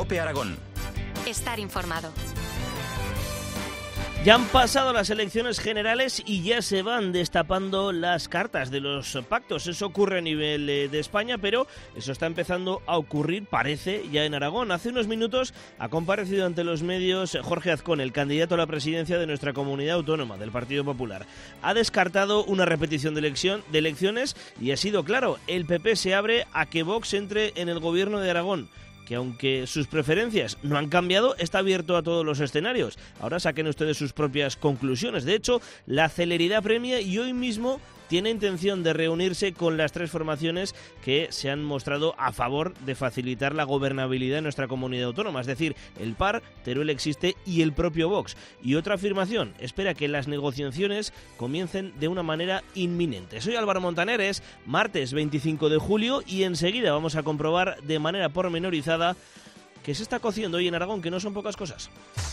COPE Aragón. Estar informado. Ya han pasado las elecciones generales y ya se van destapando las cartas de los pactos. Eso ocurre a nivel de España, pero eso está empezando a ocurrir, parece, ya en Aragón. Hace unos minutos ha comparecido ante los medios Jorge Azcón, el candidato a la presidencia de nuestra comunidad autónoma, del Partido Popular. Ha descartado una repetición de elecciones y ha sido claro, el PP se abre a que Vox entre en el gobierno de Aragón, que aunque sus preferencias no han cambiado, está abierto a todos los escenarios. Ahora saquen ustedes sus propias conclusiones. De hecho, la celeridad premia y hoy mismo tiene intención de reunirse con las tres formaciones que se han mostrado a favor de facilitar la gobernabilidad en nuestra comunidad autónoma, es decir, el PAR, Teruel Existe y el propio Vox. Y otra afirmación, espera que las negociaciones comiencen de una manera inminente. Soy Álvaro Montaner, es martes 25 de julio y enseguida vamos a comprobar de manera pormenorizada que se está cociendo hoy en Aragón, que no son pocas cosas.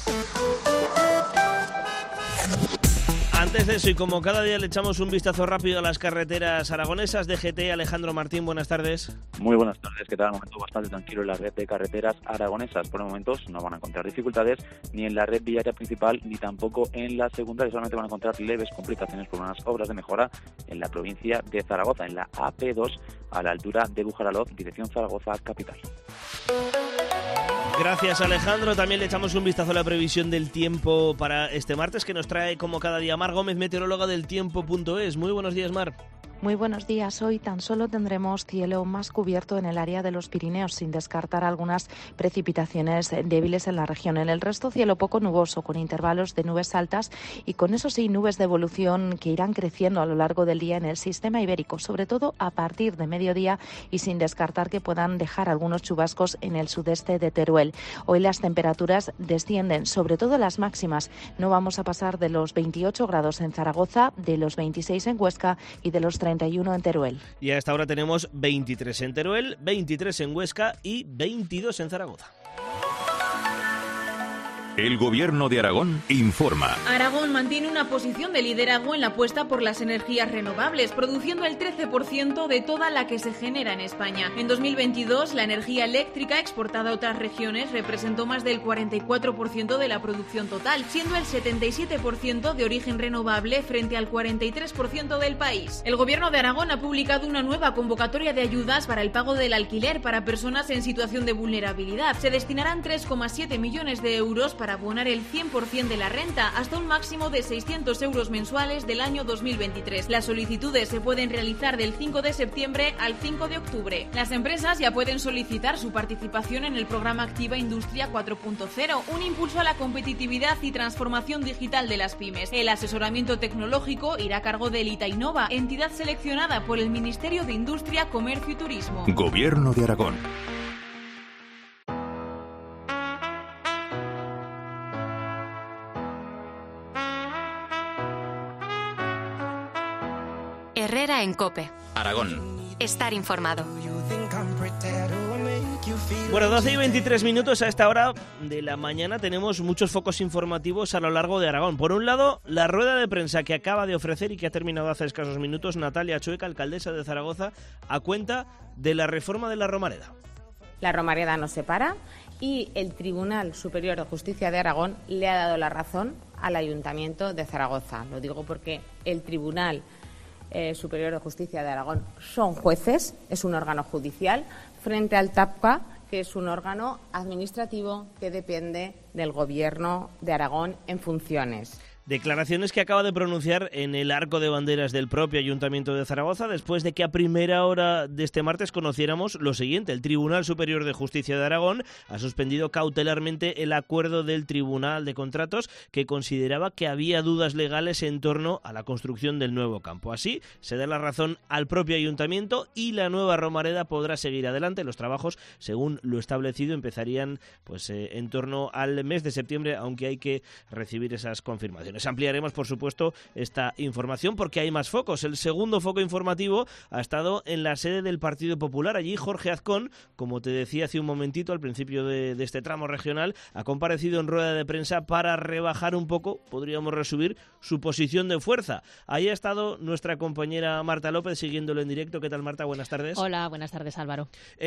Antes de eso, y como cada día le echamos un vistazo rápido a las carreteras aragonesas, DGT, Alejandro Martín, buenas tardes. Muy buenas tardes, ¿qué tal? Un momento bastante tranquilo en la red de carreteras aragonesas. Por el momento no van a encontrar dificultades ni en la red viaria principal ni tampoco en la secundaria. Solamente van a encontrar leves complicaciones por unas obras de mejora en la provincia de Zaragoza, en la AP2, a la altura de Bujaraloz, dirección Zaragoza capital. Gracias, Alejandro. También le echamos un vistazo a la previsión del tiempo para este martes, que nos trae como cada día Mar Gómez, meteoróloga del tiempo.es. Muy buenos días, Mar. Muy buenos días. Hoy tan solo tendremos cielo más cubierto en el área de los Pirineos, sin descartar algunas precipitaciones débiles en la región. En el resto, cielo poco nuboso, con intervalos de nubes altas y con eso sí, nubes de evolución que irán creciendo a lo largo del día en el sistema ibérico, sobre todo a partir de mediodía y sin descartar que puedan dejar algunos chubascos en el sudeste de Teruel. Hoy las temperaturas descienden, sobre todo las máximas. No vamos a pasar de los 28 grados en Zaragoza, de los 26 en Huesca y de los 31 en Teruel. Y a esta hora tenemos 23 en Teruel, 23 en Huesca y 22 en Zaragoza. El Gobierno de Aragón informa. Aragón mantiene una posición de liderazgo en la apuesta por las energías renovables, produciendo el 13% de toda la que se genera en España. En 2022, la energía eléctrica exportada a otras regiones representó más del 44% de la producción total, siendo el 77% de origen renovable frente al 43% del país. El Gobierno de Aragón ha publicado una nueva convocatoria de ayudas para el pago del alquiler para personas en situación de vulnerabilidad. Se destinarán 3,7 millones de euros para abonar el 100% de la renta, hasta un máximo de 600 euros mensuales del año 2023. Las solicitudes se pueden realizar del 5 de septiembre al 5 de octubre. Las empresas ya pueden solicitar su participación en el programa Activa Industria 4.0, un impulso a la competitividad y transformación digital de las pymes. El asesoramiento tecnológico irá a cargo de Elita Innova, entidad seleccionada por el Ministerio de Industria, Comercio y Turismo. Gobierno de Aragón. Herrera en COPE. Aragón. Estar informado. Bueno, 12 y 23 minutos a esta hora de la mañana tenemos muchos focos informativos a lo largo de Aragón. Por un lado, la rueda de prensa que acaba de ofrecer y que ha terminado hace escasos minutos Natalia Chueca, alcaldesa de Zaragoza, a cuenta de la reforma de la Romareda. La Romareda no se para y el Tribunal Superior de Justicia de Aragón le ha dado la razón al Ayuntamiento de Zaragoza. Lo digo porque el Tribunal Superior de Justicia de Aragón son jueces, es un órgano judicial, frente al TAPCA, que es un órgano administrativo que depende del Gobierno de Aragón en funciones. Declaraciones que acaba de pronunciar en el arco de banderas del propio Ayuntamiento de Zaragoza después de que a primera hora de este martes conociéramos lo siguiente. El Tribunal Superior de Justicia de Aragón ha suspendido cautelarmente el acuerdo del Tribunal de Contratos que consideraba que había dudas legales en torno a la construcción del nuevo campo. Así, se da la razón al propio Ayuntamiento y la nueva Romareda podrá seguir adelante. Los trabajos, según lo establecido, empezarían en torno al mes de septiembre, aunque hay que recibir esas confirmaciones. Ampliaremos, por supuesto, esta información porque hay más focos. El segundo foco informativo ha estado en la sede del Partido Popular. Allí Jorge Azcón, como te decía hace un momentito al principio de este tramo regional, ha comparecido en rueda de prensa para rebajar un poco, podríamos resumir, su posición de fuerza. Ahí ha estado nuestra compañera Marta López siguiéndolo en directo. ¿Qué tal, Marta? Buenas tardes. Hola, buenas tardes, Álvaro.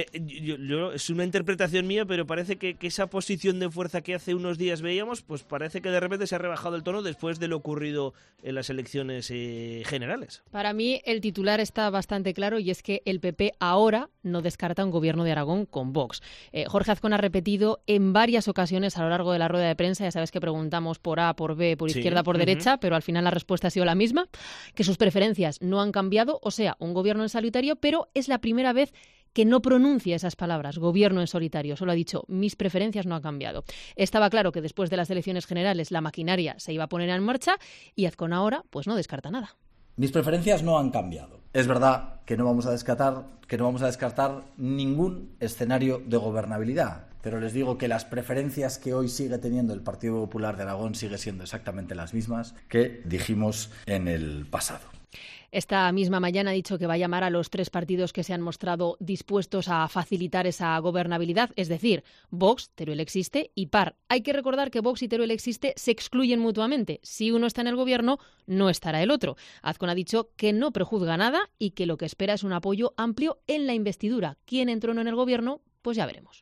Es una interpretación mía, pero parece que esa posición de fuerza que hace unos días veíamos, pues parece que de repente se ha rebajado el tono después de lo ocurrido en las elecciones generales. Para mí el titular está bastante claro y es que el PP ahora no descarta un gobierno de Aragón con Vox. Jorge Azcón ha repetido en varias ocasiones a lo largo de la rueda de prensa, ya sabes que preguntamos por A, por B, por izquierda, por derecha, pero al final la respuesta ha sido la misma, que sus preferencias no han cambiado, o sea, un gobierno en solitario, pero es la primera vez que no pronuncia esas palabras, gobierno en solitario. Solo ha dicho, mis preferencias no han cambiado. Estaba claro que después de las elecciones generales la maquinaria se iba a poner en marcha y Azcón ahora pues no descarta nada. Mis preferencias no han cambiado. Es verdad que no vamos a descartar ningún escenario de gobernabilidad, pero les digo que las preferencias que hoy sigue teniendo el Partido Popular de Aragón sigue siendo exactamente las mismas que dijimos en el pasado. Esta misma mañana ha dicho que va a llamar a los 3 partidos que se han mostrado dispuestos a facilitar esa gobernabilidad, es decir, Vox, Teruel existe, y PAR. Hay que recordar que Vox y Teruel existe se excluyen mutuamente. Si uno está en el gobierno, no estará el otro. Azcón ha dicho que no prejuzga nada y que lo que espera es un apoyo amplio en la investidura. ¿Quién entró en el gobierno? Pues ya veremos.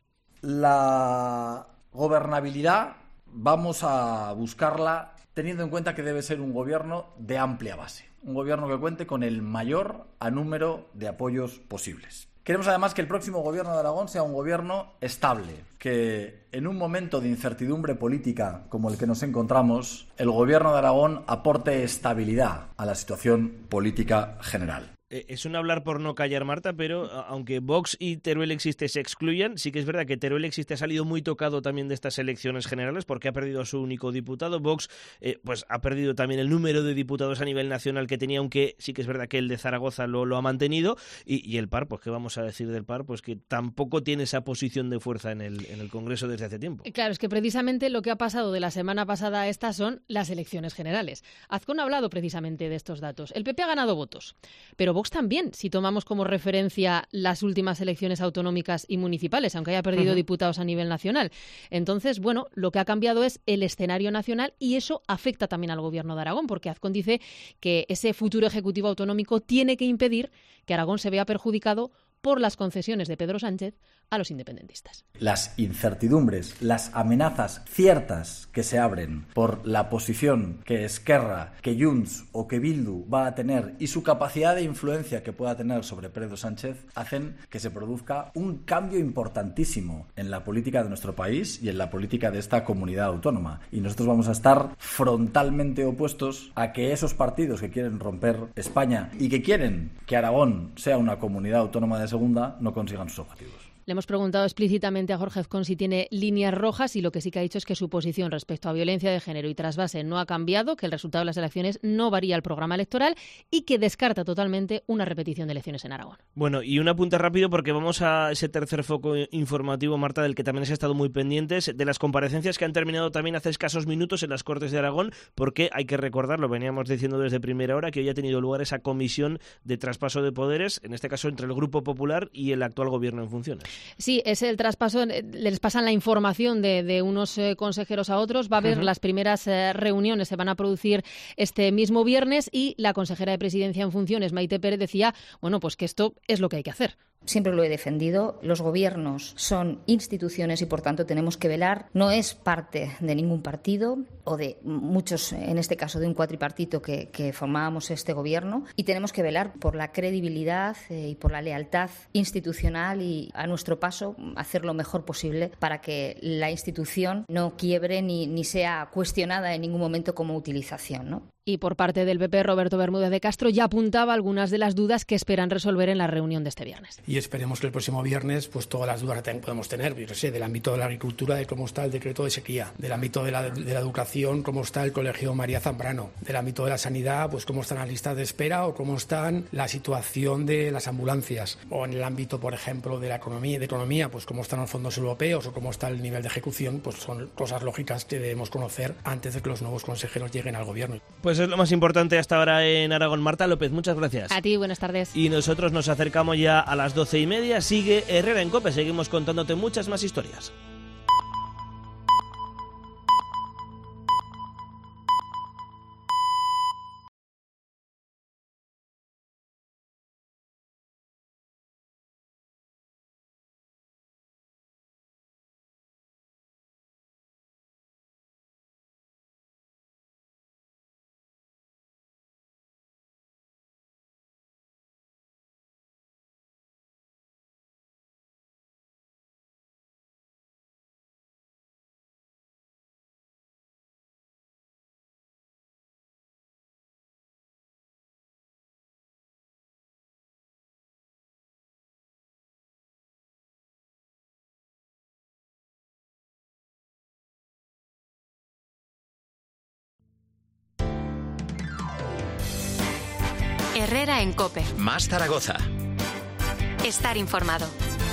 La gobernabilidad vamos a buscarla teniendo en cuenta que debe ser un gobierno de amplia base. Un gobierno que cuente con el mayor número de apoyos posibles. Queremos además que el próximo gobierno de Aragón sea un gobierno estable, que en un momento de incertidumbre política como el que nos encontramos, el gobierno de Aragón aporte estabilidad a la situación política general. Es un hablar por no callar, Marta, pero aunque Vox y Teruel existe se excluyan, sí que es verdad que Teruel existe ha salido muy tocado también de estas elecciones generales porque ha perdido a su único diputado. Vox pues ha perdido también el número de diputados a nivel nacional que tenía, aunque sí que es verdad que el de Zaragoza lo ha mantenido. Y el PAR, pues ¿qué vamos a decir del PAR? Pues que tampoco tiene esa posición de fuerza en el Congreso desde hace tiempo. Claro, es que precisamente lo que ha pasado de la semana pasada a esta son las elecciones generales. Azcón ha hablado precisamente de estos datos. El PP ha ganado votos, pero Vox también, si tomamos como referencia las últimas elecciones autonómicas y municipales, aunque haya perdido diputados a nivel nacional. Entonces, bueno, lo que ha cambiado es el escenario nacional y eso afecta también al gobierno de Aragón, porque Azcón dice que ese futuro ejecutivo autonómico tiene que impedir que Aragón se vea perjudicado por las concesiones de Pedro Sánchez a los independentistas. Las incertidumbres, las amenazas ciertas que se abren por la posición que Esquerra, que Junts o que Bildu va a tener y su capacidad de influencia que pueda tener sobre Pedro Sánchez hacen que se produzca un cambio importantísimo en la política de nuestro país y en la política de esta comunidad autónoma. Y nosotros vamos a estar frontalmente opuestos a que esos partidos que quieren romper España y que quieren que Aragón sea una comunidad autónoma de segunda no consigan sus objetivos. Le hemos preguntado explícitamente a Jorge Azcón si tiene líneas rojas y lo que sí que ha dicho es que su posición respecto a violencia de género y trasvase no ha cambiado, que el resultado de las elecciones no varía el programa electoral y que descarta totalmente una repetición de elecciones en Aragón. Bueno, y un apunte rápido porque vamos a ese tercer foco informativo, Marta, del que también has estado muy pendientes, de las comparecencias que han terminado también hace escasos minutos en las Cortes de Aragón, porque hay que recordarlo, veníamos diciendo desde primera hora, que hoy ha tenido lugar esa comisión de traspaso de poderes, en este caso entre el Grupo Popular y el actual gobierno en funciones. Sí, es el traspaso, les pasan la información de unos consejeros a otros, va a haber las primeras reuniones, se van a producir este mismo viernes y la consejera de Presidencia en funciones, Maite Pérez, decía, bueno, pues que esto es lo que hay que hacer. Siempre lo he defendido, los gobiernos son instituciones y por tanto tenemos que velar, no es parte de ningún partido o de muchos, en este caso de un cuatripartito que formábamos este gobierno y tenemos que velar por la credibilidad y por la lealtad institucional y a nuestro paso hacer lo mejor posible para que la institución no quiebre ni sea cuestionada en ningún momento como utilización, ¿no? Y por parte del PP, Roberto Bermúdez de Castro ya apuntaba algunas de las dudas que esperan resolver en la reunión de este viernes. Y esperemos que el próximo viernes pues todas las dudas que podemos tener, yo sé, del ámbito de la agricultura, de cómo está el decreto de sequía, del ámbito de la educación, cómo está el Colegio María Zambrano, del ámbito de la sanidad, pues cómo están las listas de espera o cómo están la situación de las ambulancias, o en el ámbito, por ejemplo, de la economía, pues cómo están los fondos europeos o cómo está el nivel de ejecución, pues son cosas lógicas que debemos conocer antes de que los nuevos consejeros lleguen al gobierno. Pues es lo más importante hasta ahora en Aragón. Marta López, muchas gracias. A ti, buenas tardes. Y nosotros nos acercamos ya a las 12:30. Sigue Herrera en COPE. Seguimos contándote muchas más historias. Herrera en COPE. Más Zaragoza. Estar informado.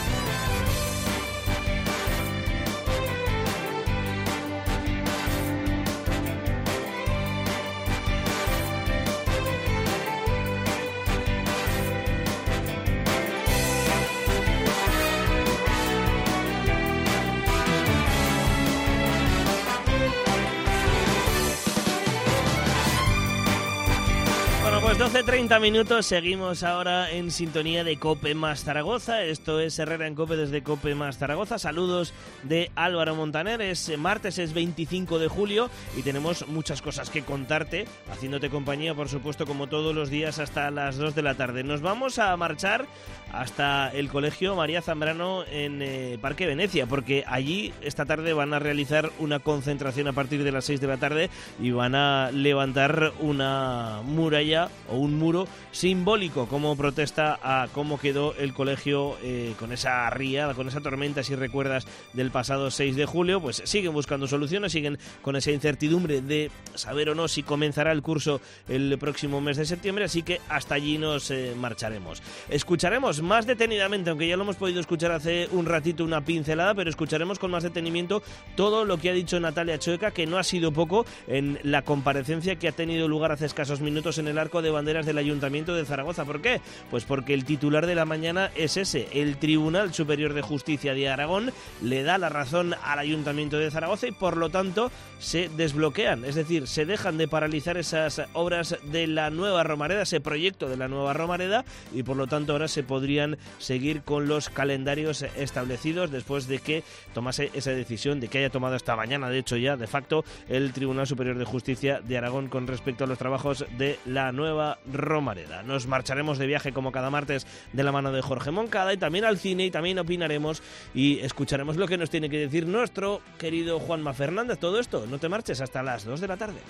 Pues 12:30 minutos, seguimos ahora en sintonía de COPE más Zaragoza. Esto es Herrera en COPE desde COPE más Zaragoza. Saludos de Álvaro Montaner. Es martes, es 25 de julio y tenemos muchas cosas que contarte, haciéndote compañía, por supuesto, como todos los días hasta las 2 de la tarde. Nos vamos a marchar hasta el Colegio María Zambrano en Parque Venecia, porque allí esta tarde van a realizar una concentración a partir de las 6 de la tarde y van a levantar una muralla o un muro simbólico como protesta a cómo quedó el colegio con esa ría, con esa tormenta, si recuerdas, del pasado 6 de julio. Pues siguen buscando soluciones, siguen con esa incertidumbre de saber o no si comenzará el curso el próximo mes de septiembre, así que hasta allí nos marcharemos. Escucharemos más detenidamente, aunque ya lo hemos podido escuchar hace un ratito, una pincelada, pero escucharemos con más detenimiento todo lo que ha dicho Natalia Chueca, que no ha sido poco en la comparecencia que ha tenido lugar hace escasos minutos en el Arco de Banderas del Ayuntamiento de Zaragoza. ¿Por qué? Pues porque el titular de la mañana es ese. El Tribunal Superior de Justicia de Aragón le da la razón al Ayuntamiento de Zaragoza y por lo tanto se desbloquean, es decir, se dejan de paralizar esas obras de la nueva Romareda, ese proyecto de la nueva Romareda, y por lo tanto ahora se podrían seguir con los calendarios establecidos después de que tomase esa decisión, de que haya tomado esta mañana, de hecho ya de facto, el Tribunal Superior de Justicia de Aragón con respecto a los trabajos de la nueva Romareda. Nos marcharemos de viaje como cada martes de la mano de Jorge Moncada y también al cine, y también opinaremos y escucharemos lo que nos tiene que decir nuestro querido Juanma Fernández. Todo esto, no te marches hasta las 2 de la tarde.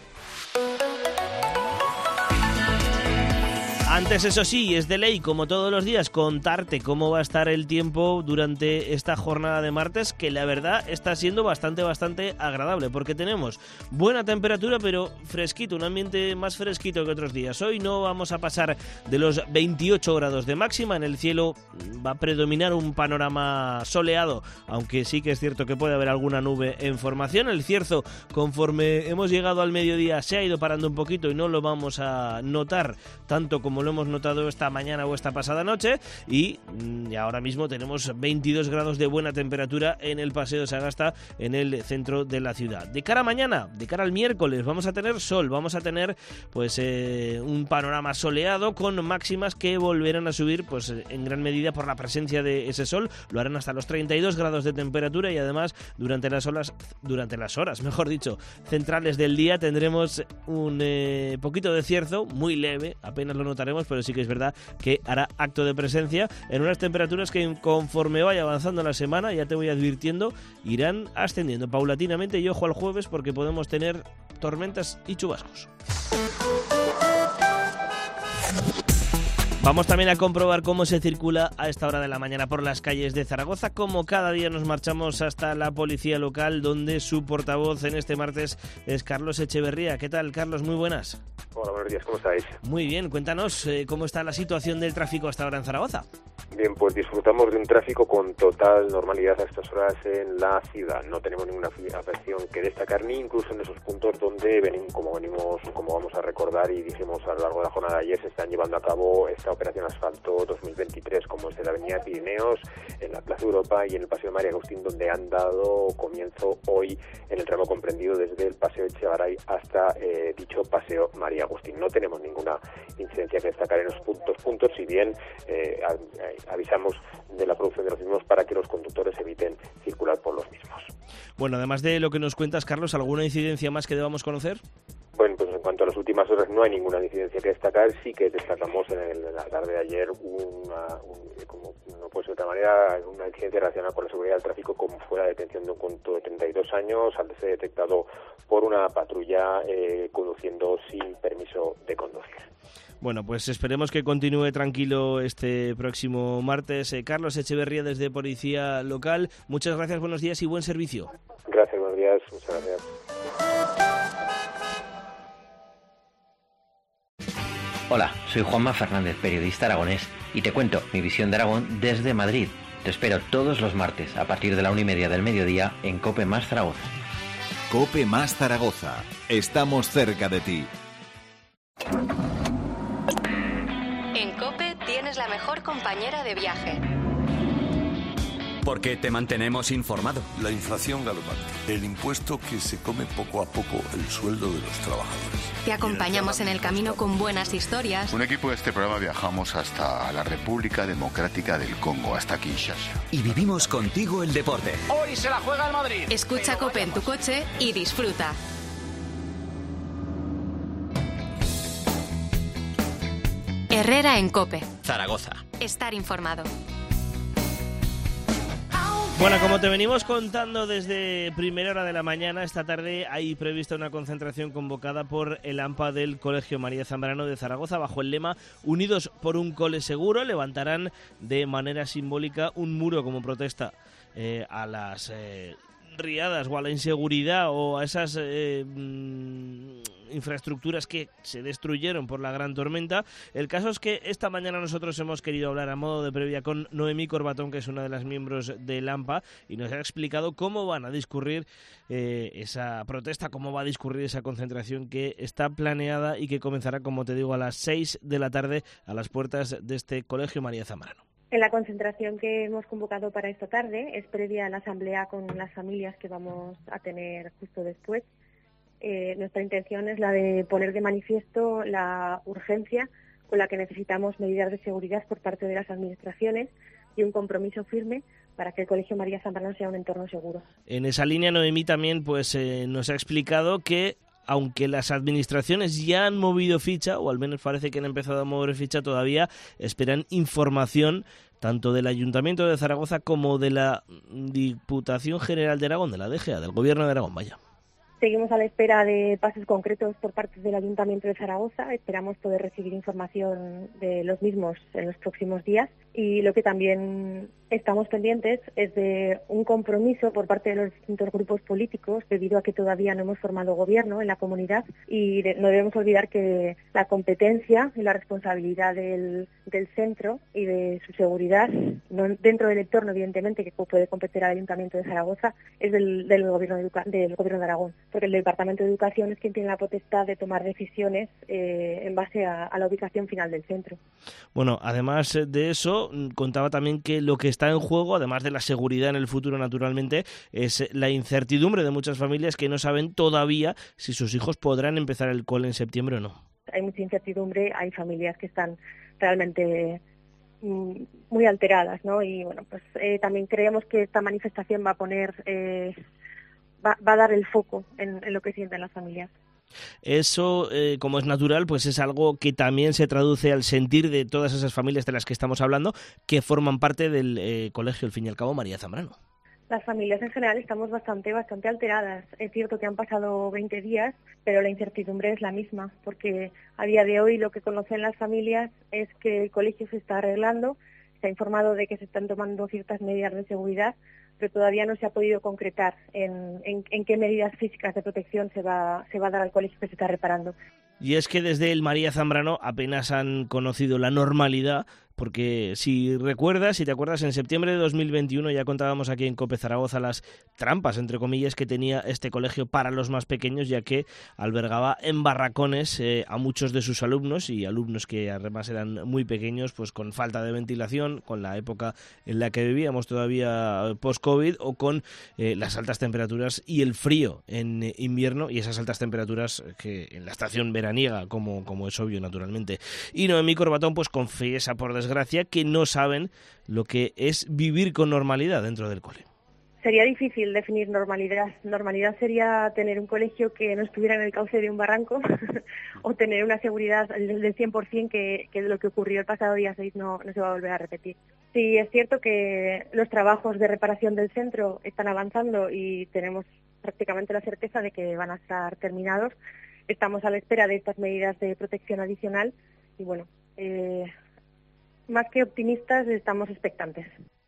Antes, eso sí, es de ley, como todos los días, contarte cómo va a estar el tiempo durante esta jornada de martes, que la verdad está siendo bastante agradable, porque tenemos buena temperatura, pero fresquito, un ambiente más fresquito que otros días. Hoy no vamos a pasar de los 28 grados de máxima, en el cielo va a predominar un panorama soleado, aunque sí que es cierto que puede haber alguna nube en formación. El cierzo, conforme hemos llegado al mediodía, se ha ido parando un poquito y no lo vamos a notar tanto como lo hemos notado esta mañana o esta pasada noche, y ahora mismo tenemos 22 grados de buena temperatura en el Paseo de Sagasta, en el centro de la ciudad. De cara a mañana, de cara al miércoles, vamos a tener sol, vamos a tener pues un panorama soleado con máximas que volverán a subir pues en gran medida por la presencia de ese sol. Lo harán hasta los 32 grados de temperatura y además durante las horas, mejor dicho, centrales del día tendremos un poquito de cierzo, muy leve, apenas lo notaremos, pero sí que es verdad que hará acto de presencia en unas temperaturas que conforme vaya avanzando la semana, ya te voy advirtiendo, irán ascendiendo paulatinamente, y ojo al jueves porque podemos tener tormentas y chubascos. Vamos también a comprobar cómo se circula a esta hora de la mañana por las calles de Zaragoza. Como cada día nos marchamos hasta la policía local, donde su portavoz en este martes es Carlos Echeverría. ¿Qué tal, Carlos? Muy buenas. Hola, buenos días, ¿cómo estáis? Muy bien, cuéntanos cómo está la situación del tráfico hasta ahora en Zaragoza. Bien, pues disfrutamos de un tráfico con total normalidad a estas horas en la ciudad. No tenemos ninguna afección que destacar, ni incluso en esos puntos donde como vamos a recordar y dijimos a lo largo de la jornada de ayer, se están llevando a cabo esta Operación Asfalto 2023, como es de la Avenida Pirineos, en la Plaza Europa y en el Paseo María Agustín, donde han dado comienzo hoy en el tramo comprendido desde el Paseo Echegaray hasta dicho Paseo María Agustín. No tenemos ninguna incidencia que destacar en esos puntos, si bien avisamos de la producción de los mismos para que los conductores eviten circular por los mismos. Bueno, además de lo que nos cuentas, Carlos, ¿alguna incidencia más que debamos conocer? Bueno, pues en cuanto a las últimas horas no hay ninguna incidencia que destacar. Sí que destacamos en la tarde de ayer como no puede ser de otra manera, una incidencia relacionada con la seguridad del tráfico, como fue la detención de un conductor de 32 años al ser detectado por una patrulla conduciendo sin permiso de conducir. Bueno, pues esperemos que continúe tranquilo este próximo martes. Carlos Echeverría desde Policía Local. Muchas gracias, buenos días y buen servicio. Gracias, buenos días, muchas gracias. Hola, soy Juanma Fernández, periodista aragonés, y te cuento mi visión de Aragón desde Madrid. Te espero todos los martes a partir de la 1:30 del mediodía en COPE más Zaragoza. COPE más Zaragoza. Estamos cerca de ti. En COPE tienes la mejor compañera de viaje. Porque te mantenemos informado. La inflación galopante, el impuesto que se come poco a poco el sueldo de los trabajadores. Te acompañamos en el camino con buenas historias. Un equipo de este programa viajamos hasta la República Democrática del Congo, hasta Kinshasa. Y vivimos contigo el deporte. Hoy se la juega el Madrid. Escucha COPE en tu coche y disfruta. Herrera en COPE. Zaragoza. Estar informado. Bueno, como te venimos contando desde primera hora de la mañana, esta tarde hay prevista una concentración convocada por el AMPA del Colegio María Zambrano de Zaragoza bajo el lema Unidos por un cole seguro. Levantarán de manera simbólica un muro como protesta a las riadas o a la inseguridad o a esas infraestructuras que se destruyeron por la gran tormenta. El caso es que esta mañana nosotros hemos querido hablar a modo de previa con Noemí Corbatón, que es una de las miembros del AMPA, y nos ha explicado cómo van a discurrir esa protesta, cómo va a discurrir esa concentración que está planeada y que comenzará, como te digo, a las 6 de la tarde a las puertas de este Colegio María Zambrano. En la concentración que hemos convocado para esta tarde es previa a la asamblea con las familias que vamos a tener justo después. Nuestra intención es la de poner de manifiesto la urgencia con la que necesitamos medidas de seguridad por parte de las administraciones y un compromiso firme para que el Colegio María Zambrano sea un entorno seguro. En esa línea, Noemí también nos ha explicado que aunque las administraciones ya han movido ficha, o al menos parece que han empezado a mover ficha, todavía esperan información tanto del Ayuntamiento de Zaragoza como de la Diputación General de Aragón, de la DGA, del Gobierno de Aragón, vaya. Seguimos a la espera de pasos concretos por parte del Ayuntamiento de Zaragoza. Esperamos poder recibir información de los mismos en los próximos días. Y lo que también estamos pendientes es de un compromiso por parte de los distintos grupos políticos, debido a que todavía no hemos formado gobierno en la comunidad, y no debemos olvidar que la competencia y la responsabilidad del centro y de su seguridad, no dentro del entorno, evidentemente, que puede competir al Ayuntamiento de Zaragoza, es del Gobierno de Aragón, porque el Departamento de Educación es quien tiene la potestad de tomar decisiones en base a la ubicación final del centro. Bueno, además de eso, contaba también que lo que está en juego, además de la seguridad en el futuro, naturalmente, es la incertidumbre de muchas familias que no saben todavía si sus hijos podrán empezar el cole en septiembre o no. Hay mucha incertidumbre, hay familias que están realmente muy alteradas, ¿no? Y bueno, pues también creemos que esta manifestación va a poner, va a dar el foco en lo que sienten las familias. Eso, como es natural, pues es algo que también se traduce al sentir de todas esas familias de las que estamos hablando, que forman parte del colegio, al fin y al cabo, María Zambrano. Las familias en general estamos bastante alteradas. Es cierto que han pasado 20 días, pero la incertidumbre es la misma, porque a día de hoy lo que conocen las familias es que el colegio se está arreglando, se ha informado de que se están tomando ciertas medidas de seguridad, pero todavía no se ha podido concretar en qué medidas físicas de protección se va a dar al colegio que se está reparando. Y es que desde el María Zambrano apenas han conocido la normalidad, porque si te acuerdas, en septiembre de 2021 ya contábamos aquí en COPE Zaragoza las trampas, entre comillas, que tenía este colegio para los más pequeños, ya que albergaba en barracones a muchos de sus alumnos, y alumnos que además eran muy pequeños, pues con falta de ventilación, con la época en la que vivíamos todavía post-COVID, o con las altas temperaturas y el frío en invierno, y esas altas temperaturas que en la estación veraniega, como es obvio, naturalmente. Y Noemí Corbatón pues confiesa, por desgracia, que no saben lo que es vivir con normalidad dentro del cole. Sería difícil definir normalidad. Normalidad sería tener un colegio que no estuviera en el cauce de un barranco o tener una seguridad del 100% que lo que ocurrió el pasado día 6 no se va a volver a repetir. Sí, es cierto que los trabajos de reparación del centro están avanzando y tenemos prácticamente la certeza de que van a estar terminados. Estamos a la espera de estas medidas de protección adicional y bueno, más que optimistas, estamos expectantes.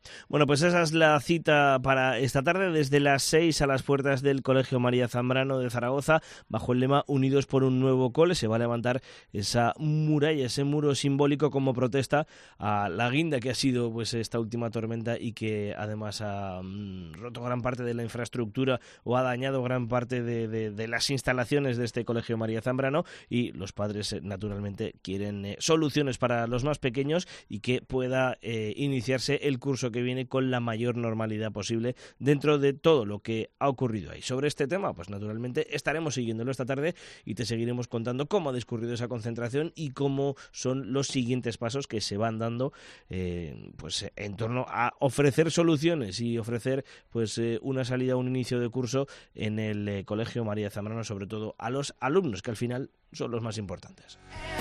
Bueno, pues esa es la cita para esta tarde, desde las 6 a las puertas del Colegio María Zambrano de Zaragoza, bajo el lema Unidos por un nuevo cole. Se va a levantar esa muralla, ese muro simbólico como protesta a la guinda que ha sido pues esta última tormenta y que además ha roto gran parte de la infraestructura o ha dañado gran parte de las instalaciones de este Colegio María Zambrano, y los padres naturalmente quieren soluciones para los más pequeños y que pueda iniciarse el curso que viene con la mayor normalidad posible dentro de todo lo que ha ocurrido ahí. Sobre este tema, pues naturalmente estaremos siguiéndolo esta tarde y te seguiremos contando cómo ha discurrido esa concentración y cómo son los siguientes pasos que se van dando pues en torno a ofrecer soluciones y ofrecer pues una salida, un inicio de curso en el Colegio María Zambrano, sobre todo a los alumnos, que al final son los más importantes.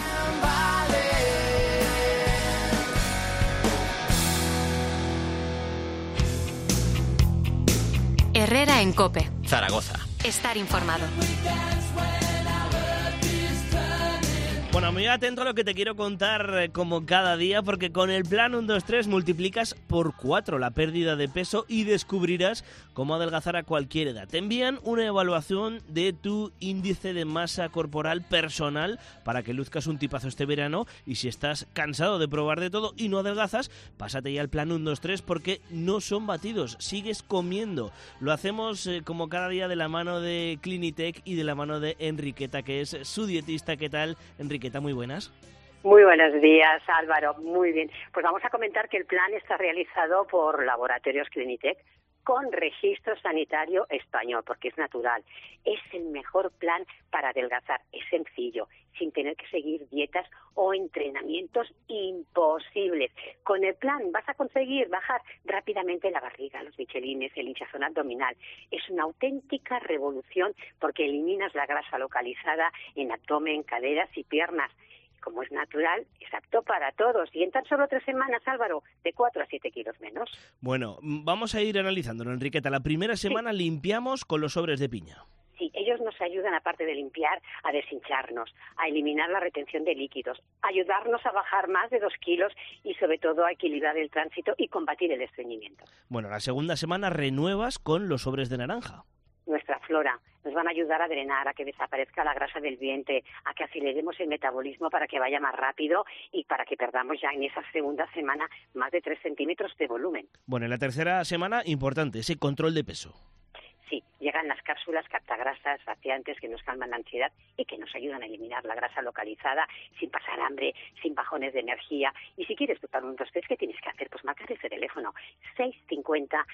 Herrera en COPE. Zaragoza. Estar informado. Bueno, muy atento a lo que te quiero contar como cada día, porque con el plan 1-2-3 multiplicas por 4 la pérdida de peso y descubrirás cómo adelgazar a cualquier edad. Te envían una evaluación de tu índice de masa corporal personal para que luzcas un tipazo este verano, y si estás cansado de probar de todo y no adelgazas, pásate ya al plan 1-2-3 porque no son batidos, sigues comiendo. Lo hacemos como cada día de la mano de Clinitec y de la mano de Enriqueta, que es su dietista. ¿Qué tal, Enriqueta? Muy buenas. Muy buenos días, Álvaro. Muy bien. Pues vamos a comentar que el plan está realizado por Laboratorios Clinitec con registro sanitario español, porque es natural. Es el mejor plan para adelgazar. Es sencillo, sin tener que seguir dietas o entrenamientos imposibles. Con el plan vas a conseguir bajar rápidamente la barriga, los michelines, el hinchazón abdominal. Es una auténtica revolución porque eliminas la grasa localizada en abdomen, caderas y piernas. Como es natural, es apto para todos. Y en tan solo 3 semanas, Álvaro, de 4 a 7 kilos menos. Bueno, vamos a ir analizándolo, Enriqueta. La primera semana limpiamos con los sobres de piña. Sí, ellos nos ayudan, aparte de limpiar, a deshincharnos, a eliminar la retención de líquidos, a ayudarnos a bajar más de 2 kilos y, sobre todo, a equilibrar el tránsito y combatir el estreñimiento. Bueno, la segunda semana renuevas con los sobres de naranja. Nuestra flora nos van a ayudar a drenar, a que desaparezca la grasa del vientre, a que aceleremos el metabolismo para que vaya más rápido y para que perdamos ya en esa segunda semana más de 3 centímetros de volumen. Bueno, en la tercera semana, importante, ese control de peso. Sí, llegan las cápsulas captagrasas saciantes que nos calman la ansiedad y que nos ayudan a eliminar la grasa localizada sin pasar hambre, sin bajones de energía. Y si quieres tu plan 1-2-3, ¿qué tienes que hacer? Pues marcar ese teléfono 650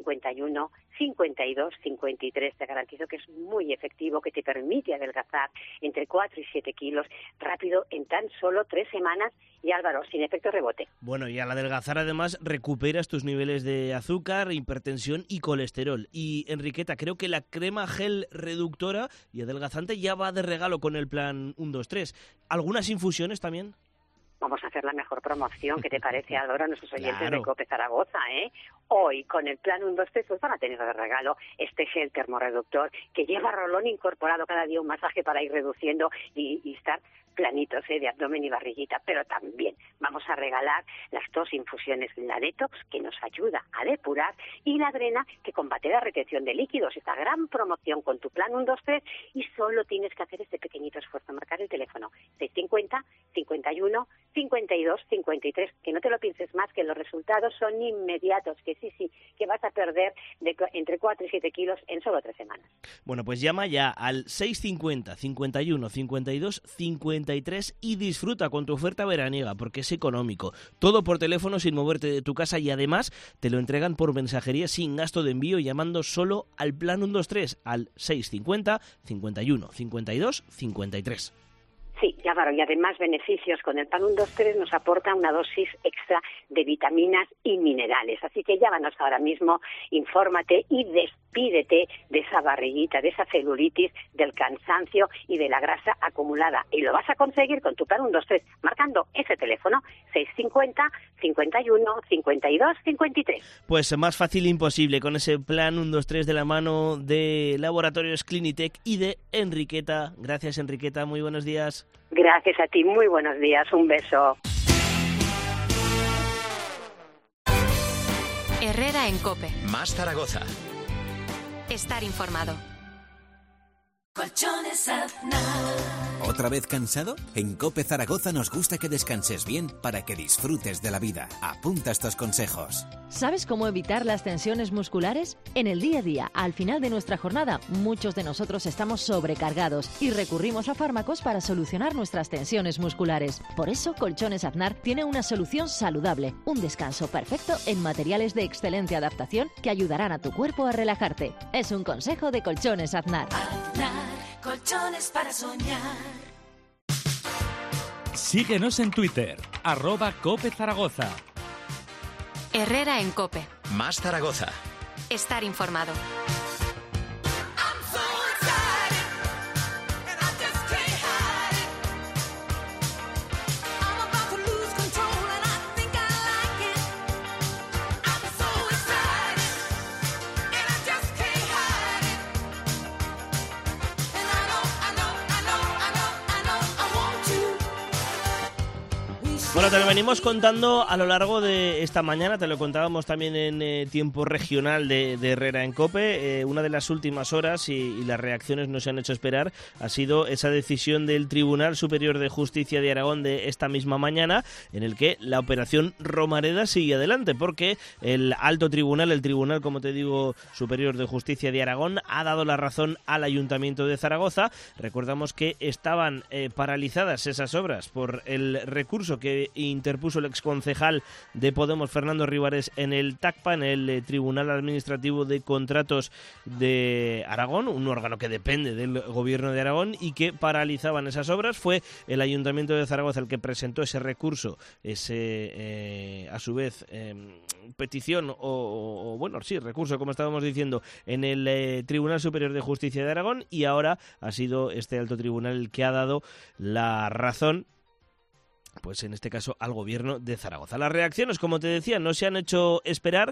51 52 53. Te garantizo que es muy efectivo, que te permite adelgazar entre 4 y 7 kilos rápido en tan solo 3 semanas. Y Álvaro, sin efecto rebote. Bueno, y al adelgazar además recuperas tus niveles de azúcar, hipertensión y colesterol. Y Enriqueta, creo que la crema gel reductora y adelgazante ya va de regalo con el plan 1-2-3. ¿Algunas infusiones también? Vamos a hacer la mejor promoción. ¿Qué te parece, Álvaro, a nuestros oyentes Claro. de COPE Zaragoza? Hoy, con el plan 1-2-3, pues van a tener de regalo este gel termorreductor que lleva rolón incorporado, cada día un masaje para ir reduciendo y estar planitos de abdomen y barriguita. Pero también vamos a regalar las 2 infusiones, la detox, que nos ayuda a depurar, y la drena, que combate la retención de líquidos. Esta gran promoción con tu plan 1-2-3, y solo tienes que hacer este pequeñito esfuerzo, marcar el teléfono 650 51 52 53, que no te lo pienses más, que los resultados son inmediatos, que sí, que vas a perder entre 4 y 7 kilos en solo 3 semanas. Bueno, pues llama ya al 650 51 52 53 y disfruta con tu oferta veraniega, porque es económico. Todo por teléfono, sin moverte de tu casa, y además te lo entregan por mensajería sin gasto de envío, llamando solo al plan 1-2-3 al 650 51 52 53. Sí, Álvaro, y además beneficios. Con el plan 1-2-3 nos aporta una dosis extra de vitaminas y minerales. Así que llámanos ahora mismo, infórmate y despídete de esa barriguita, de esa celulitis, del cansancio y de la grasa acumulada. Y lo vas a conseguir con tu plan 1-2-3, marcando ese teléfono 650 51 52 53. Pues más fácil imposible con ese plan 1-2-3 de la mano de Laboratorios Clinitec y de Enriqueta. Gracias, Enriqueta. Muy buenos días. Gracias a ti. Muy buenos días. Un beso. Herrera en COPE. Más Zaragoza. Estar informado. Colchones Aznar. ¿Otra vez cansado? En COPE Zaragoza nos gusta que descanses bien para que disfrutes de la vida. Apunta estos consejos. ¿Sabes cómo evitar las tensiones musculares? En el día a día, al final de nuestra jornada, muchos de nosotros estamos sobrecargados y recurrimos a fármacos para solucionar nuestras tensiones musculares. Por eso, Colchones Aznar tiene una solución saludable, un descanso perfecto en materiales de excelente adaptación que ayudarán a tu cuerpo a relajarte. Es un consejo de Colchones Aznar. Colchones para soñar. Síguenos en Twitter, @Cope Zaragoza. Herrera en COPE. Más Zaragoza. Estar informado. Bueno, te lo venimos contando a lo largo de esta mañana, te lo contábamos también en tiempo regional de Herrera en COPE. Una de las últimas horas, y las reacciones no se han hecho esperar, ha sido esa decisión del Tribunal Superior de Justicia de Aragón de esta misma mañana, en el que la operación Romareda sigue adelante, porque el alto tribunal, el Tribunal, como te digo, Superior de Justicia de Aragón, ha dado la razón al Ayuntamiento de Zaragoza. Recordamos que estaban paralizadas esas obras por el recurso que interpuso el exconcejal de Podemos, Fernando Rivares, en el TACPA, en el Tribunal Administrativo de Contratos de Aragón, un órgano que depende del Gobierno de Aragón y que paralizaban esas obras. Fue el Ayuntamiento de Zaragoza el que presentó ese recurso, a su vez, petición recurso, como estábamos diciendo, en el Tribunal Superior de Justicia de Aragón, y ahora ha sido este alto tribunal el que ha dado la razón, pues en este caso al Gobierno de Zaragoza. Las reacciones, como te decía, no se han hecho esperar,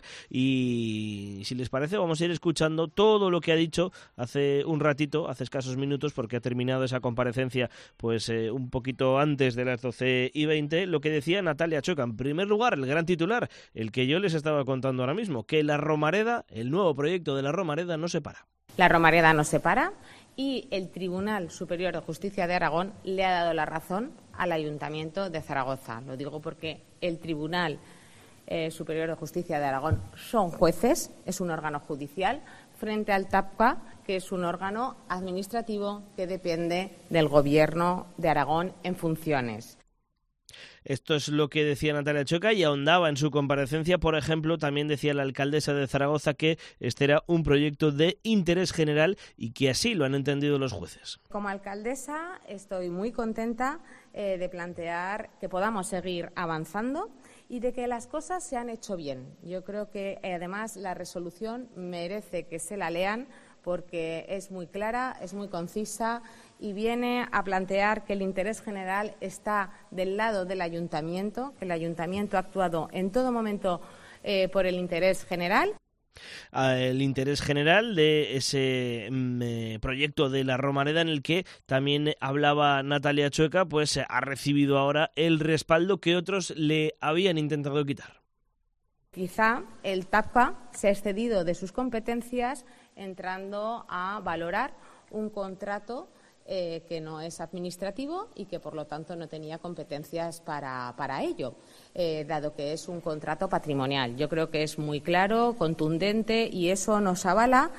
y si les parece vamos a ir escuchando todo lo que ha dicho hace un ratito, hace escasos minutos, porque ha terminado esa comparecencia pues un poquito antes de las 12:20, lo que decía Natalia Choca. En primer lugar, el gran titular, el que yo les estaba contando ahora mismo, que la Romareda, el nuevo proyecto de la Romareda, no se para. La Romareda no se para, y el Tribunal Superior de Justicia de Aragón le ha dado la razón al Ayuntamiento de Zaragoza. Lo digo porque el Tribunal Superior de Justicia de Aragón son jueces, es un órgano judicial, frente al TAPCA, que es un órgano administrativo que depende del Gobierno de Aragón en funciones. Esto es lo que decía Natalia Choca, y ahondaba en su comparecencia. Por ejemplo, también decía la alcaldesa de Zaragoza que este era un proyecto de interés general y que así lo han entendido los jueces. Como alcaldesa estoy muy contenta de plantear que podamos seguir avanzando y de que las cosas se han hecho bien. Yo creo que además la resolución merece que se la lean, porque es muy clara, es muy concisa y viene a plantear que el interés general está del lado del Ayuntamiento, que el Ayuntamiento ha actuado en todo momento por el interés general. El interés general de ese proyecto de la Romareda, en el que también hablaba Natalia Chueca, pues ha recibido ahora el respaldo que otros le habían intentado quitar. Quizá el TAPCA se ha excedido de sus competencias entrando a valorar un contrato que no es administrativo y que, por lo tanto, no tenía competencias para ello, dado que es un contrato patrimonial. Yo creo que es muy claro, contundente, y eso nos avala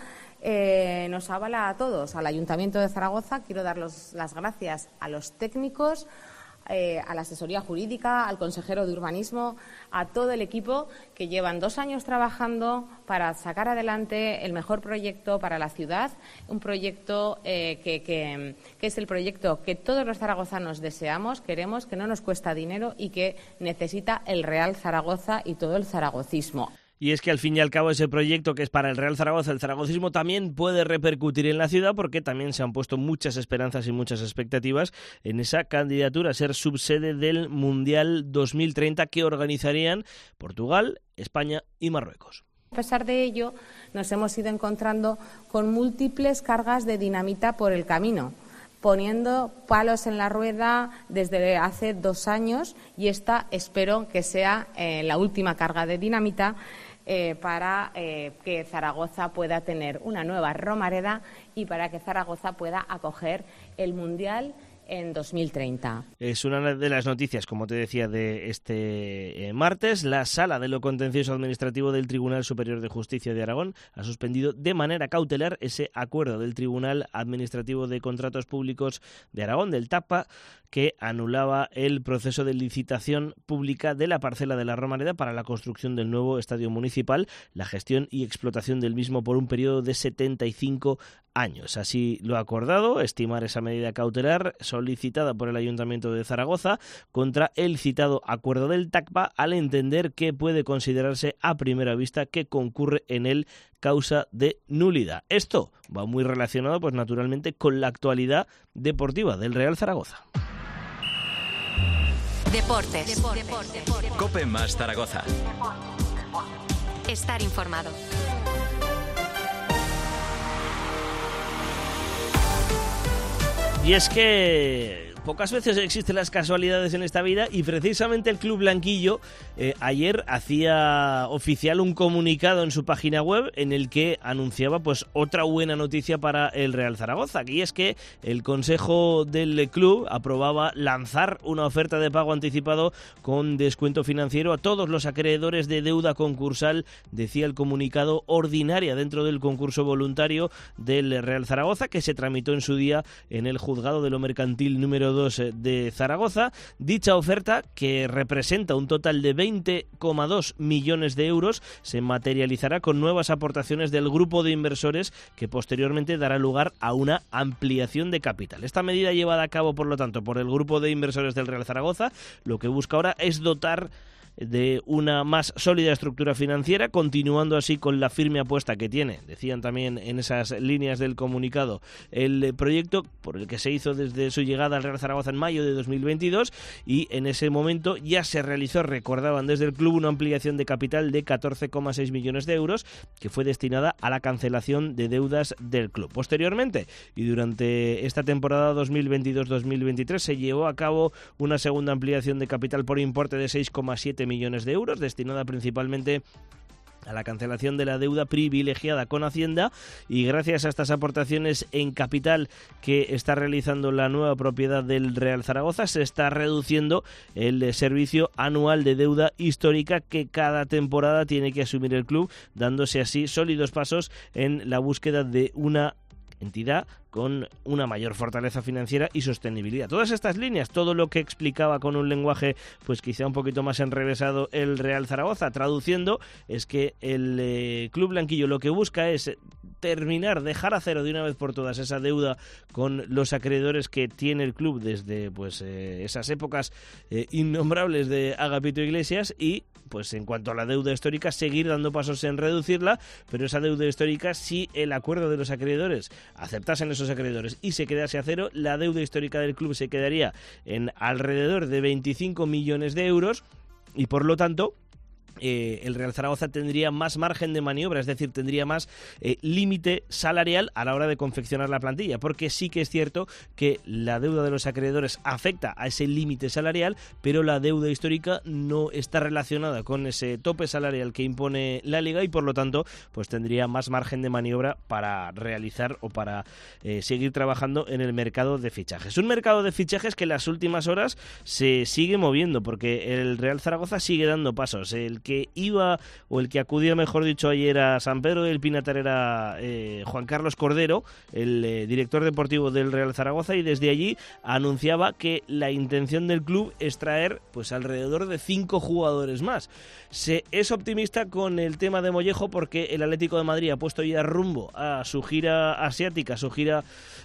a todos. Al Ayuntamiento de Zaragoza quiero dar las gracias a los técnicos, a la asesoría jurídica, al consejero de urbanismo, a todo el equipo que llevan 2 años trabajando para sacar adelante el mejor proyecto para la ciudad, un proyecto que es el proyecto que todos los zaragozanos deseamos, queremos, que no nos cuesta dinero y que necesita el Real Zaragoza y todo el zaragocismo. Y es que al fin y al cabo ese proyecto, que es para el Real Zaragoza, el zaragocismo, también puede repercutir en la ciudad, porque también se han puesto muchas esperanzas y muchas expectativas en esa candidatura a ser subsede del Mundial 2030 que organizarían Portugal, España y Marruecos. A pesar de ello, nos hemos ido encontrando con múltiples cargas de dinamita por el camino, poniendo palos en la rueda desde hace 2 años, y esta espero que sea la última carga de dinamita para que Zaragoza pueda tener una nueva Romareda y para que Zaragoza pueda acoger el Mundial en 2030. Es una de las noticias, como te decía, de este martes. La Sala de lo Contencioso Administrativo del Tribunal Superior de Justicia de Aragón ha suspendido de manera cautelar ese acuerdo del Tribunal Administrativo de Contratos Públicos de Aragón, del TAPA, que anulaba el proceso de licitación pública de la parcela de la Romareda para la construcción del nuevo estadio municipal, la gestión y explotación del mismo por un periodo de 75 años. Así lo ha acordado, estimar esa medida cautelar solicitada por el Ayuntamiento de Zaragoza contra el citado acuerdo del TAPA, al entender que puede considerarse a primera vista que concurre en él causa de nulidad. Esto va muy relacionado, pues naturalmente, con la actualidad deportiva del Real Zaragoza. Deportes. Cope más Zaragoza. Estar informado. Y es que pocas veces existen las casualidades en esta vida y precisamente el Club Blanquillo ayer hacía oficial un comunicado en su página web en el que anunciaba pues otra buena noticia para el Real Zaragoza, y es que el Consejo del club aprobaba lanzar una oferta de pago anticipado con descuento financiero a todos los acreedores de deuda concursal, decía el comunicado, ordinaria dentro del concurso voluntario del Real Zaragoza, que se tramitó en su día en el Juzgado de lo Mercantil número 2 de Zaragoza. Dicha oferta, que representa un total de 20,2 millones de euros, se materializará con nuevas aportaciones del grupo de inversores, que posteriormente dará lugar a una ampliación de capital. Esta medida, llevada a cabo, por lo tanto, por el grupo de inversores del Real Zaragoza, lo que busca ahora es dotar de una más sólida estructura financiera, continuando así con la firme apuesta que tiene, decían también en esas líneas del comunicado, el proyecto por el que se hizo desde su llegada al Real Zaragoza en mayo de 2022, y en ese momento ya se realizó, recordaban desde el club, una ampliación de capital de 14,6 millones de euros que fue destinada a la cancelación de deudas del club. Posteriormente, y durante esta temporada 2022-2023, se llevó a cabo una segunda ampliación de capital por importe de 6,7 millones de euros, destinada principalmente a la cancelación de la deuda privilegiada con Hacienda, y gracias a estas aportaciones en capital que está realizando la nueva propiedad del Real Zaragoza, se está reduciendo el servicio anual de deuda histórica que cada temporada tiene que asumir el club, dándose así sólidos pasos en la búsqueda de una entidad con una mayor fortaleza financiera y sostenibilidad. Todas estas líneas, todo lo que explicaba con un lenguaje pues quizá un poquito más enrevesado el Real Zaragoza, traduciendo, es que el Club Blanquillo lo que busca es terminar, dejar a cero de una vez por todas esa deuda con los acreedores que tiene el club desde pues esas épocas innombrables de Agapito Iglesias, y pues en cuanto a la deuda histórica, seguir dando pasos en reducirla, pero esa deuda histórica, si el acuerdo de los acreedores aceptasen esos acreedores y se quedase a cero, la deuda histórica del club se quedaría en alrededor de 25 millones de euros, y por lo tanto el Real Zaragoza tendría más margen de maniobra, es decir, tendría más límite salarial a la hora de confeccionar la plantilla, porque sí que es cierto que la deuda de los acreedores afecta a ese límite salarial, pero la deuda histórica no está relacionada con ese tope salarial que impone la Liga, y por lo tanto pues tendría más margen de maniobra para realizar o para seguir trabajando en el mercado de fichajes. Un mercado de fichajes que en las últimas horas se sigue moviendo, porque el Real Zaragoza sigue dando pasos. El que iba, o el que acudía, mejor dicho, ayer a San Pedro del Pinatar era Juan Carlos Cordero, el director deportivo del Real Zaragoza, y desde allí anunciaba que la intención del club es traer pues alrededor de 5 jugadores más. Se es optimista con el tema de Mollejo, porque el Atlético de Madrid ha puesto ya rumbo a su gira asiática, su gira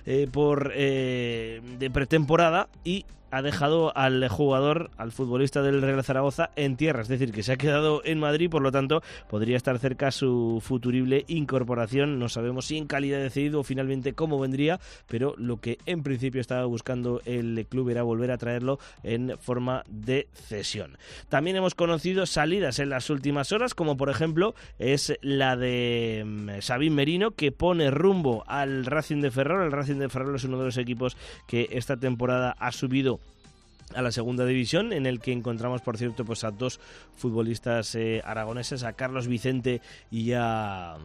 de pretemporada, y ha dejado al jugador, al futbolista del Real Zaragoza, en tierra, es decir, que se ha quedado en Madrid, por lo tanto podría estar cerca su futurible incorporación. No sabemos si en calidad de cedido o finalmente cómo vendría, pero lo que en principio estaba buscando el club era volver a traerlo en forma de cesión. También hemos conocido salidas en las últimas horas, como por ejemplo es la de Sabín Merino, que pone rumbo al Racing de Ferrol. El Racing de Ferrol es uno de los equipos que esta temporada ha subido a la segunda división, en el que encontramos, por cierto, pues a dos futbolistas aragoneses, a Carlos Vicente y a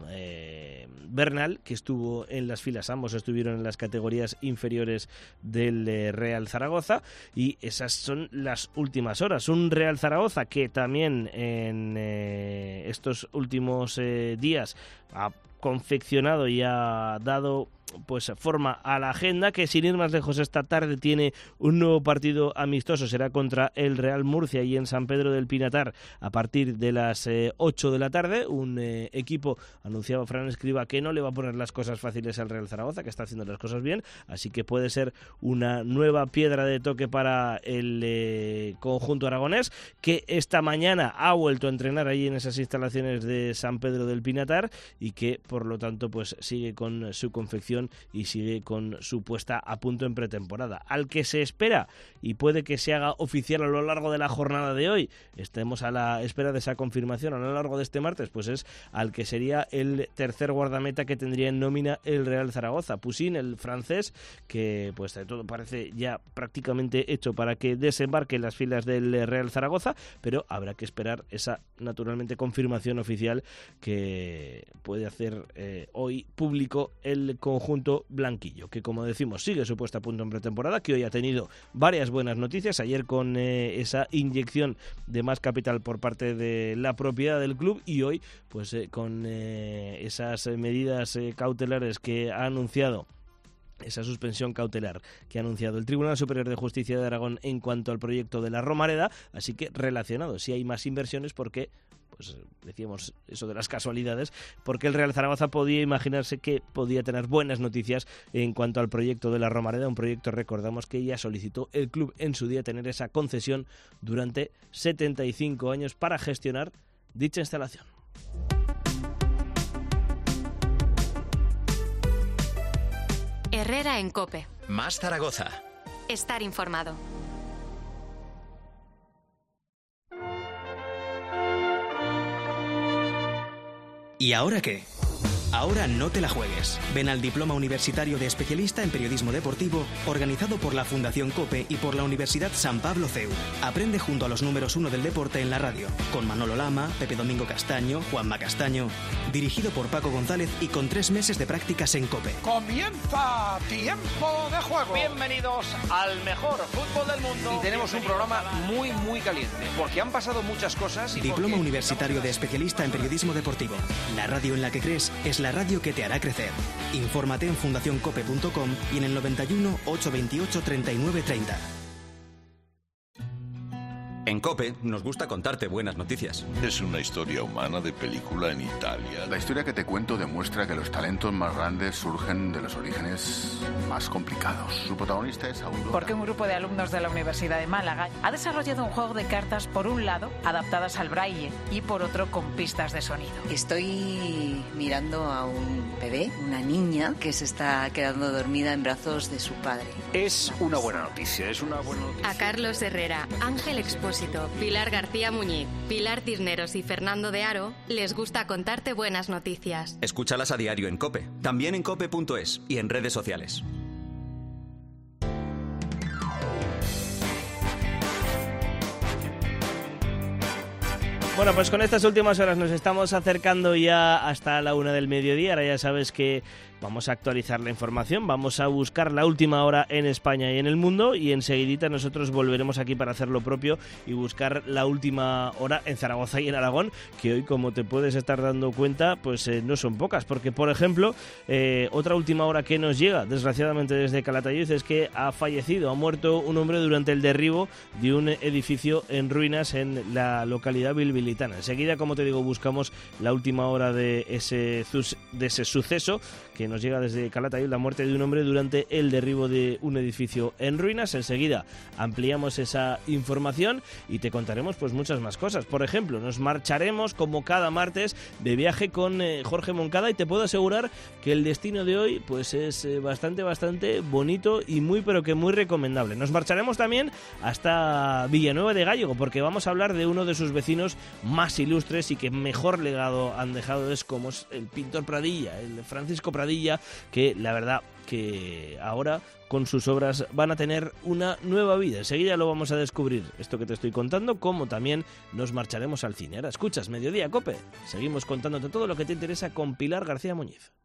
Bernal, que estuvo en las filas. Ambos estuvieron en las categorías inferiores del Real Zaragoza, y esas son las últimas horas. Un Real Zaragoza que también en estos últimos días ha confeccionado y ha dado pues forma a la agenda, que sin ir más lejos esta tarde tiene un nuevo partido amistoso. Será contra el Real Murcia y en San Pedro del Pinatar a partir de las 8 de la tarde. Un equipo, anunciaba Fran Escribá, que no le va a poner las cosas fáciles al Real Zaragoza, que está haciendo las cosas bien, así que puede ser una nueva piedra de toque para el conjunto aragonés, que esta mañana ha vuelto a entrenar allí en esas instalaciones de San Pedro del Pinatar, y que por lo tanto pues sigue con su confección y sigue con su puesta a punto en pretemporada. Al que se espera, y puede que se haga oficial a lo largo de la jornada de hoy, estemos a la espera de esa confirmación a lo largo de este martes, pues es al que sería el tercer guardameta que tendría en nómina el Real Zaragoza. Poussin, el francés, que pues de todo parece ya prácticamente hecho para que desembarque en las filas del Real Zaragoza, pero habrá que esperar esa, naturalmente, confirmación oficial que puede hacer hoy público el conjunto blanquillo, que como decimos sigue su puesta a punto en pretemporada, que hoy ha tenido varias buenas noticias, ayer con esa inyección de más capital por parte de la propiedad del club, y hoy pues con esas medidas cautelares que ha anunciado, esa suspensión cautelar que ha anunciado el Tribunal Superior de Justicia de Aragón en cuanto al proyecto de la Romareda. Así que relacionado, si hay más inversiones, porque pues decíamos eso de las casualidades, porque el Real Zaragoza podía imaginarse que podía tener buenas noticias en cuanto al proyecto de la Romareda, un proyecto, recordamos, que ya solicitó el club en su día, tener esa concesión durante 75 años para gestionar dicha instalación. Herrera en COPE. Más Zaragoza. Estar informado. ¿Y ahora qué? Ahora no te la juegues. Ven al Diploma Universitario de Especialista en Periodismo Deportivo, organizado por la Fundación COPE y por la Universidad San Pablo CEU. Aprende junto a los números 1 del deporte en la radio, con Manolo Lama, Pepe Domingo Castaño, Juanma Castaño, dirigido por Paco González y con 3 meses de prácticas en COPE. ¡Comienza Tiempo de Juego! Bienvenidos al mejor fútbol del mundo. Y tenemos un programa muy caliente, porque han pasado muchas cosas. Y Diploma Universitario de Especialista en Periodismo Deportivo. La radio en la que crees es la radio que te hará crecer. Infórmate en fundacioncope.com y en el 91 828 3930. En COPE nos gusta contarte buenas noticias. Es una historia humana de película en Italia. La historia que te cuento demuestra que los talentos más grandes surgen de los orígenes más complicados. Su protagonista es Aurora. Porque un grupo de alumnos de la Universidad de Málaga ha desarrollado un juego de cartas, por un lado, adaptadas al braille, y por otro, con pistas de sonido. Estoy mirando a un bebé, una niña, que se está quedando dormida en brazos de su padre. Es una buena noticia, A Carlos Herrera, Ángel Expósito, Pilar García Muñiz, Pilar Cisneros y Fernando de Aro les gusta contarte buenas noticias. Escúchalas a diario en COPE, también en cope.es y en redes sociales. Bueno, pues con estas últimas horas nos estamos acercando ya hasta la 1 del mediodía. Ahora ya sabes que vamos a actualizar la información, vamos a buscar la última hora en España y en el mundo, y enseguidita nosotros volveremos aquí para hacer lo propio y buscar la última hora en Zaragoza y en Aragón, que hoy, como te puedes estar dando cuenta, pues no son pocas, porque por ejemplo, otra última hora que nos llega, desgraciadamente desde Calatayud, es que ha muerto un hombre durante el derribo de un edificio en ruinas en la localidad bilbilitana. Enseguida, como te digo, buscamos la última hora de ese suceso que nos llega desde Calatayud, la muerte de un hombre durante el derribo de un edificio en ruinas. Enseguida ampliamos esa información y te contaremos pues muchas más cosas. Por ejemplo, nos marcharemos como cada martes de viaje con Jorge Moncada, y te puedo asegurar que el destino de hoy pues es bastante bonito y muy recomendable. Nos marcharemos también hasta Villanueva de Gállego, porque vamos a hablar de uno de sus vecinos más ilustres y que mejor legado han dejado, es como es el pintor Pradilla, el Francisco Pradilla, que la verdad que ahora con sus obras van a tener una nueva vida. Enseguida lo vamos a descubrir, esto que te estoy contando, como también nos marcharemos al cine. Ahora escuchas Mediodía Cope, seguimos contándote todo lo que te interesa con Pilar García Muñiz.